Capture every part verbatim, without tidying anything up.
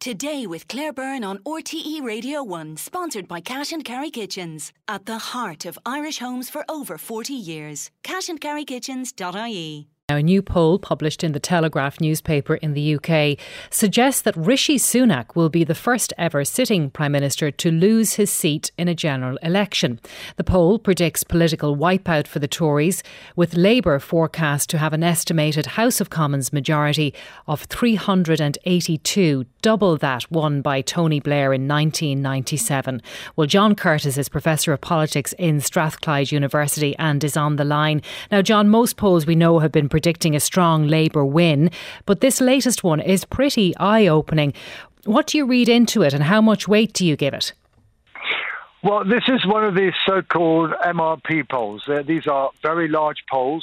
Today with Claire Byrne on R T E Radio one, sponsored by Cash and Carry Kitchens. At the heart of Irish homes for over forty years. cash and carry kitchens dot I E. Now, a new poll published in the Telegraph newspaper in the U K suggests that Rishi Sunak will be the first ever sitting Prime Minister to lose his seat in a general election. The poll predicts political wipeout for the Tories, with Labour forecast to have an estimated House of Commons majority of three hundred eighty-two, double that won by Tony Blair in nineteen ninety-seven. Well, John Curtis is Professor of Politics in Strathclyde University and is on the line. Now, John, most polls we know have been predicting a strong Labour win, but this latest one is pretty eye-opening. What do you read into it and how much weight do you give it? Well, this is one of these so-called M R P polls. Uh, these are very large polls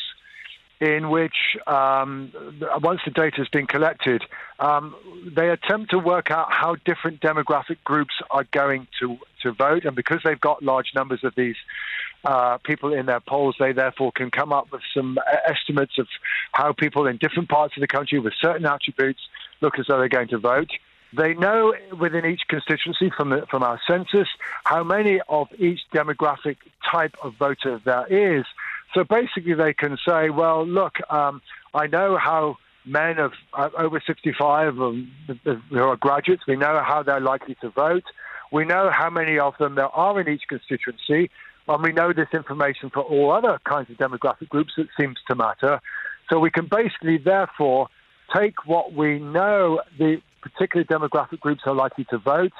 in which, um, once the data has been collected, um, they attempt to work out how different demographic groups are going to, to vote. And because they've got large numbers of these uh, people in their polls, they therefore can come up with some estimates of how people in different parts of the country with certain attributes look as though they're going to vote. They know within each constituency from the, from our census how many of each demographic type of voter there is. So basically they can say, well, look, um, I know how men of uh, over sixty-five um, who are graduates, we know how they're likely to vote. We know how many of them there are in each constituency. And we know this information for all other kinds of demographic groups that seems to matter. So we can basically, therefore, take what we know the particular demographic groups are likely to vote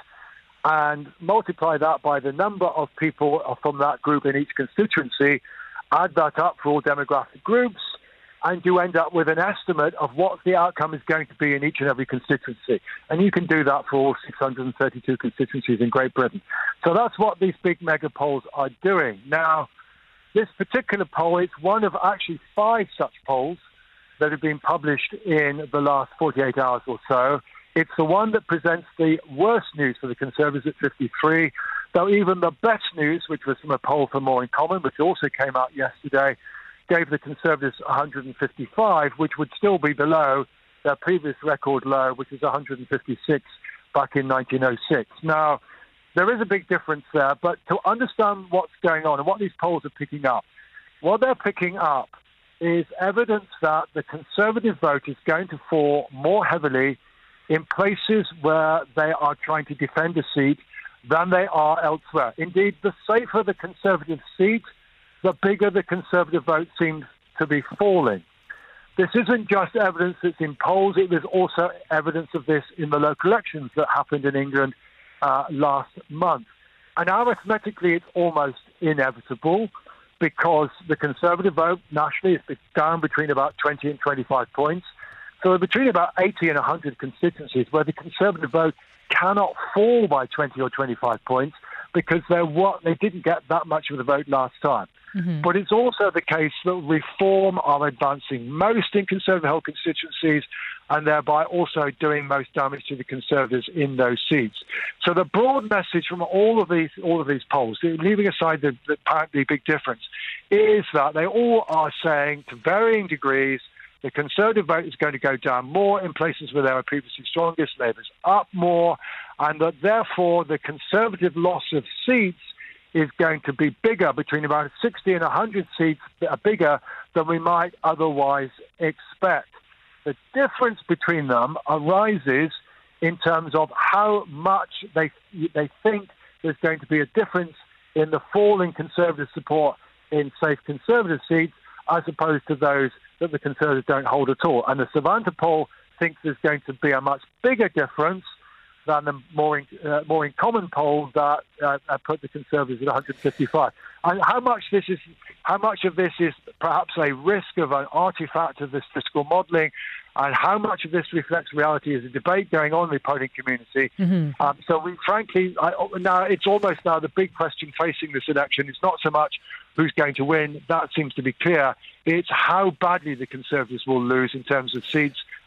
and multiply that by the number of people from that group in each constituency, add that up for all demographic groups, and you end up with an estimate of what the outcome is going to be in each and every constituency. And you can do that for all six hundred thirty-two constituencies in Great Britain. So that's what these big mega polls are doing. Now, this particular poll, it's one of actually five such polls that have been published in the last forty-eight hours or so. It's the one that presents the worst news for the Conservatives at fifty-three, though even the best news, which was from a poll for More in Common, which also came out yesterday, gave the Conservatives one hundred fifty-five, which would still be below their previous record low, which was one hundred fifty-six back in nineteen oh six. Now, there is a big difference there, but to understand what's going on and what these polls are picking up, what they're picking up is evidence that the Conservative vote is going to fall more heavily in places where they are trying to defend a seat than they are elsewhere. Indeed, the safer the Conservative seat, the bigger the Conservative vote seems to be falling. This isn't just evidence that's in polls, it was also evidence of this in the local elections that happened in England uh, last month. And arithmetically, it's almost inevitable because the Conservative vote nationally is down between about twenty and twenty-five points. So between about eighty and one hundred constituencies where the Conservative vote cannot fall by twenty or twenty-five points because they're what they didn't get that much of the vote last time. Mm-hmm. But it's also the case that Reform are advancing most in Conservative-held constituencies and thereby also doing most damage to the Conservatives in those seats. So the broad message from all of these all of these polls, leaving aside the, the apparently big difference, is that they all are saying to varying degrees the Conservative vote is going to go down more in places where they were previously strongest, Labour's up more, and that therefore the Conservative loss of seats is going to be bigger, between about sixty and one hundred seats are bigger than we might otherwise expect. The difference between them arises in terms of how much they they think there's going to be a difference in the falling Conservative support in safe Conservative seats as opposed to those that the Conservatives don't hold at all. And the Savanta poll thinks there's going to be a much bigger difference than the More in, uh, more in Common poll that uh, put the Conservatives at one hundred fifty-five. And how much this is, how much of this is perhaps a risk of an artifact of this fiscal modelling, and how much of this reflects reality is a debate going on in the polling community. Mm-hmm. Um, so we, frankly, I, now it's almost now the big question facing this election. It's not so much who's going to win. That seems to be clear. It's how badly the Conservatives will lose in terms of seats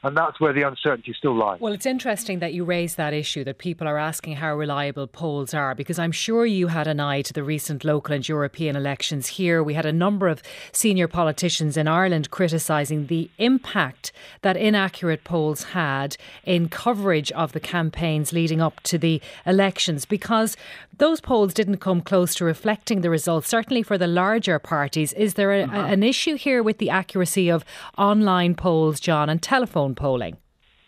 And that's where the uncertainty still lies. Well, it's interesting that you raise that issue, that people are asking how reliable polls are, because I'm sure you had an eye to the recent local and European elections here. We had a number of senior politicians in Ireland criticising the impact that inaccurate polls had in coverage of the campaigns leading up to the elections, because those polls didn't come close to reflecting the results, certainly for the larger parties. Is there a, mm-hmm. an issue here with the accuracy of online polls, John, and telephone polling?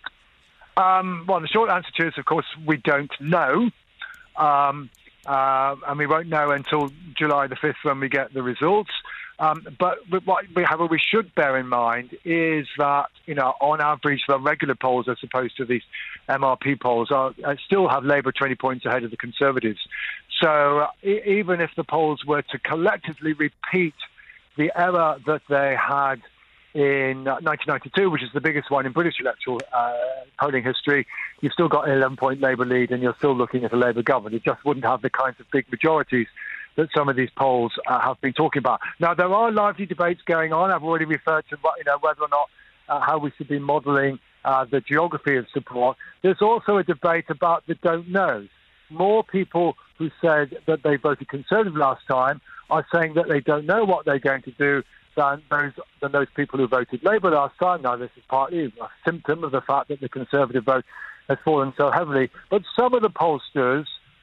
Um, well, the short answer to it is, of course, we don't know. Um, uh, and we won't know until July the fifth when we get the results. Um, but what we, however, we should bear in mind is that, you know, on average, the regular polls, as opposed to these M R P polls, are, uh, still have Labour twenty points ahead of the Conservatives. So uh, e- even if the polls were to collectively repeat the error that they had in nineteen ninety-two, which is the biggest one in British electoral uh, polling history, you've still got an eleven-point Labour lead and you're still looking at a Labour government. It just wouldn't have the kinds of big majorities that some of these polls uh, have been talking about. Now, there are lively debates going on. I've already referred to, you know, whether or not uh, how we should be modelling uh, the geography of support. There's also a debate about the don't knows. More people who said that they voted Conservative last time are saying that they don't know what they're going to do than those, than those people who voted Labour last time. Now, this is partly a symptom of the fact that the Conservative vote has fallen so heavily. But some of the pollsters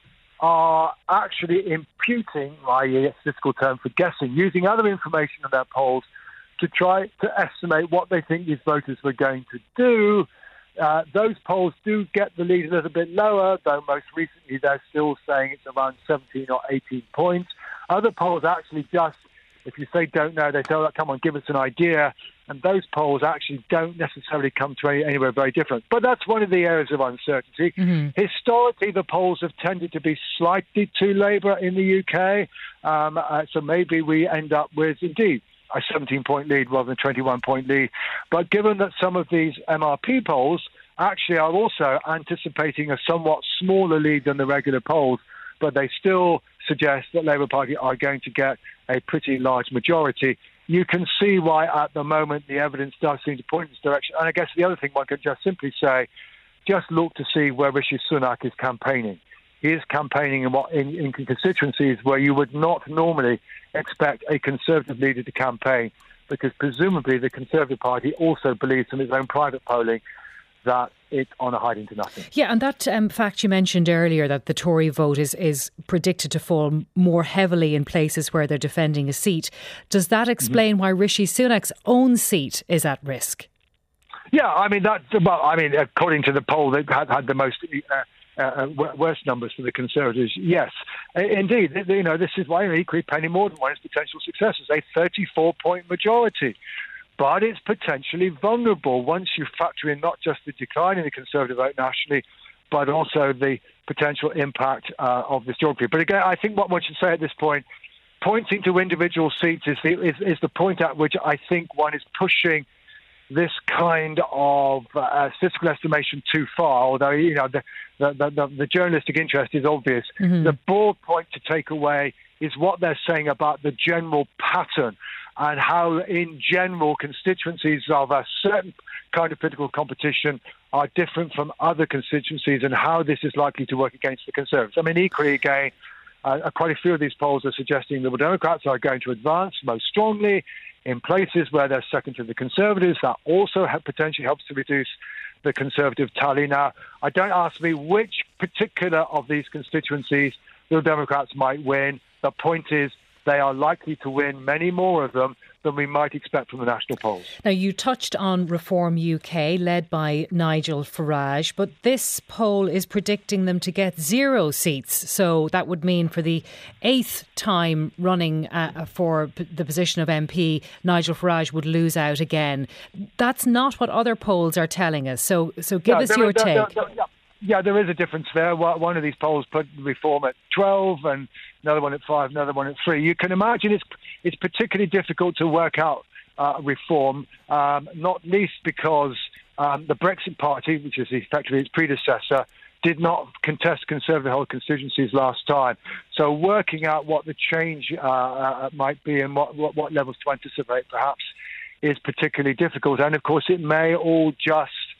are actually imputing, that is a statistical term for guessing, using other information in their polls to try to estimate what they think these voters were going to do. Uh, those polls do get the lead a little bit lower, though most recently they're still saying it's around seventeen or eighteen points. Other polls actually just, if you say don't know, they say, oh, come on, give us an idea. And those polls actually don't necessarily come to any, anywhere very different. But that's one of the areas of uncertainty. Mm-hmm. Historically, the polls have tended to be slightly to Labour in the U K. Um, uh, so maybe we end up with, indeed, a seventeen-point lead rather than a twenty-one-point lead. But given that some of these M R P polls actually are also anticipating a somewhat smaller lead than the regular polls, but they still suggest that Labour Party are going to get a pretty large majority, you can see why at the moment the evidence does seem to point in this direction. And I guess the other thing one could just simply say, just look to see where Rishi Sunak is campaigning. He is campaigning in, what, in, in constituencies where you would not normally expect a Conservative leader to campaign, because presumably the Conservative Party also believes in its own private polling that it's on a hiding to nothing. Yeah, and that um, fact you mentioned earlier, that the Tory vote is, is predicted to fall more heavily in places where they're defending a seat. Does that explain mm-hmm. why Rishi Sunak's own seat is at risk? Yeah, I mean, that, well, I mean, according to the poll that had, had the most uh, uh, worst numbers for the Conservatives, yes. Indeed, you know, this is why equally Penny Mordaunt, one of his potential successors, a thirty-four point majority. But it's potentially vulnerable once you factor in not just the decline in the Conservative vote nationally, but also the potential impact uh, of this geography. But again, I think what one should say at this point, pointing to individual seats is the, is, is the point at which I think one is pushing this kind of uh, statistical estimation too far, although, you know, the, the, the, the journalistic interest is obvious. Mm-hmm. The broad point to take away is what they're saying about the general pattern and how, in general, constituencies of a certain kind of political competition are different from other constituencies, and how this is likely to work against the Conservatives. I mean, equally, again, uh, quite a few of these polls are suggesting the Democrats are going to advance most strongly in places where they're second to the Conservatives. That also have, potentially helps to reduce the Conservative tally. Now, I don't ask me which particular of these constituencies the Democrats might win. The point is, they are likely to win many more of them than we might expect from the national polls. Now, you touched on Reform U K, led by Nigel Farage, but this poll is predicting them to get zero seats. So that would mean for the eighth time running uh, for p- the position of M P, Nigel Farage would lose out again. That's not what other polls are telling us. So, so give yeah, us your there, take. There, there, there, Yeah, there is a difference there. One of these polls put Reform at twelve and another one at five, another one at three. You can imagine it's it's particularly difficult to work out uh, Reform, um, not least because um, the Brexit Party, which is effectively its predecessor, did not contest Conservative-held constituencies last time. So working out what the change uh, uh, might be and what, what, what levels to anticipate perhaps is particularly difficult. And, of course, it may all just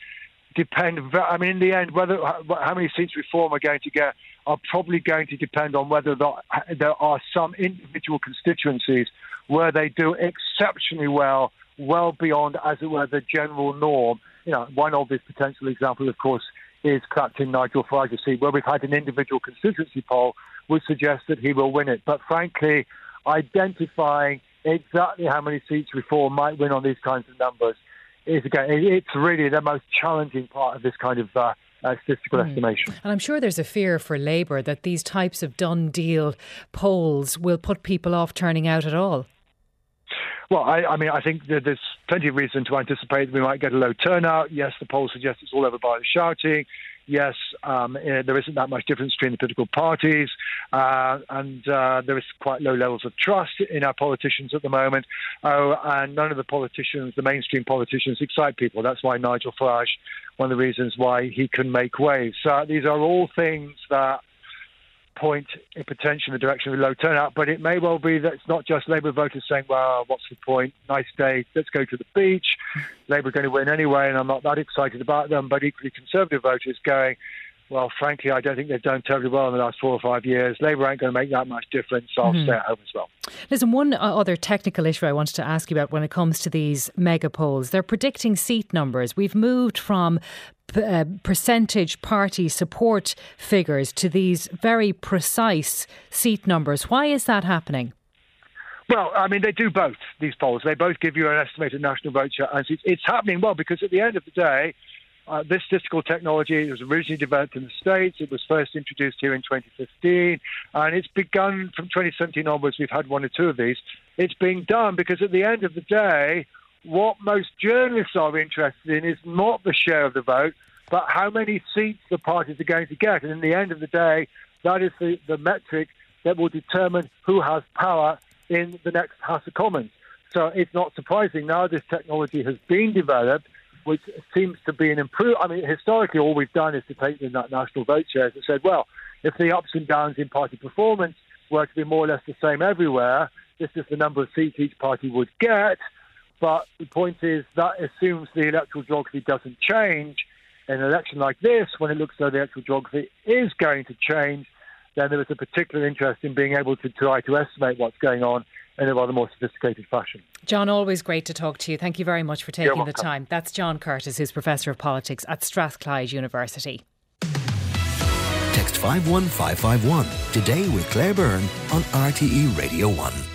depend. I mean, in the end, whether how many seats Reform are going to get are probably going to depend on whether there are some individual constituencies where they do exceptionally well, well beyond, as it were, the general norm. You know, one obvious potential example, of course, is Captain Nigel Farage's seat, where we've had an individual constituency poll would suggest that he will win it. But frankly, identifying exactly how many seats Reform might win on these kinds of numbers is, again, it's really the most challenging part of this kind of uh, uh, statistical mm. estimation. And I'm sure there's a fear for Labour that these types of done deal polls will put people off turning out at all. Well, I, I mean, I think that there's plenty of reason to anticipate that we might get a low turnout. Yes, the polls suggest it's all over by the shouting. Yes, um, there isn't that much difference between the political parties, uh, and uh, there is quite low levels of trust in our politicians at the moment. Oh, and none of the politicians, the mainstream politicians, excite people. That's why Nigel Farage, one of the reasons why he can make waves. So these are all things that point in potentially in the direction of a low turnout, but it may well be that it's not just Labour voters saying, well, what's the point? Nice day, let's go to the beach. Labour are going to win anyway, and I'm not that excited about them, but equally Conservative voters going, well, frankly, I don't think they've done terribly well in the last four or five years. Labour ain't going to make that much difference, so I'll mm-hmm. stay at home as well. Listen, one other technical issue I wanted to ask you about when it comes to these mega polls, they're predicting seat numbers. We've moved from uh, percentage party support figures to these very precise seat numbers. Why is that happening? Well, I mean, they do both, these polls. They both give you an estimated national vote share. And it's, it's happening well because at the end of the day, Uh, this statistical technology was originally developed in the States. It was first introduced here in twenty fifteen, and it's begun from twenty seventeen onwards. We've had one or two of these. It's being done because at the end of the day, what most journalists are interested in is not the share of the vote, but how many seats the parties are going to get. And in the end of the day, that is the, the metric that will determine who has power in the next House of Commons. So it's not surprising now this technology has been developed, which seems to be an improvement. I mean, historically, all we've done is to take in that national vote shares and said, well, if the ups and downs in party performance were to be more or less the same everywhere, this is the number of seats each party would get. But the point is that assumes the electoral geography doesn't change. In an election like this, when it looks as though the electoral geography is going to change, then there is a particular interest in being able to try to estimate what's going on in a rather more sophisticated fashion. John, always great to talk to you. Thank you very much for taking the time. That's John Curtis, who's Professor of Politics at Strathclyde University. Text five one five five one today with Claire Byrne on R T E Radio one.